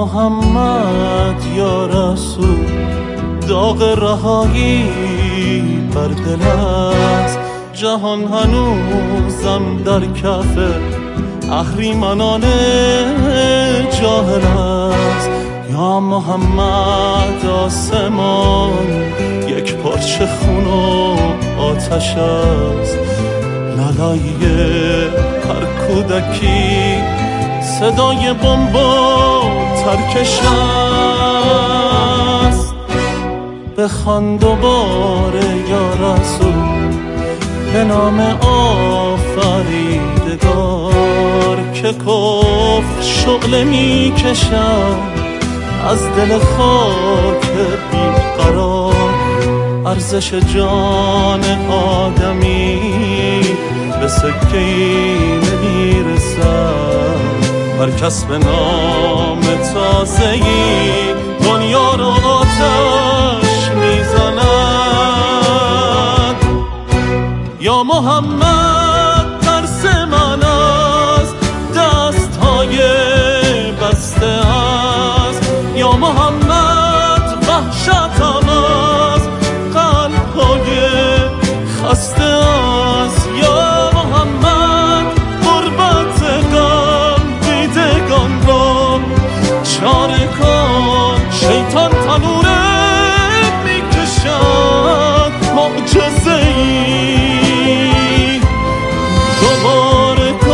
محمد یا رسول، داغ رهایی بر دل است. جهان هنوزم در کف اهریمنان جاهل است. یا محمد آسمان یک پارچه خون و آتش است. لالایی هر کودکی صدای بمب و ترکش است. بخوان دوباره یا رسول به نام آفریدگار که کفر شعله می کشد از دل خاک بیقرار. ارزش جان آدمی به سکه‌ای نمیرسد. هر کس به نام تازه‌ای دنیا رو آتش میزند. یا محمد ترس من از دست‌های بسته است. یا محمد وحشتم از قلب‌های خسته است. یا محمد غربت غم دیدگان را چاره کن. شیطان تنوره میکشد معجزه‌ای دوباره کن.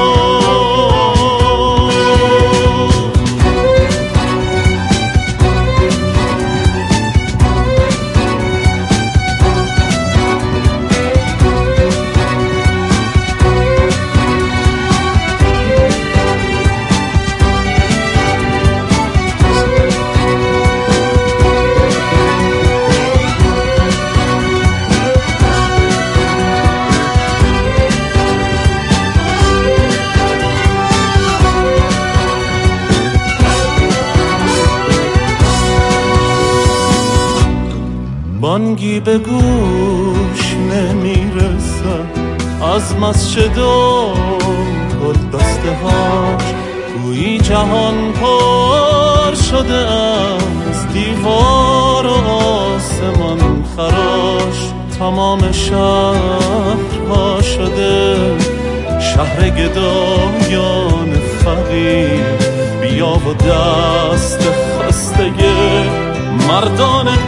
بانگی به گوش نمیرسد از مسجد و گل دسته هاش. گویی جهان پر شده از دیوار و آسمان خراش. تمام شهرها شده شهر گدایان فقیر. بیا و دست خسته مردان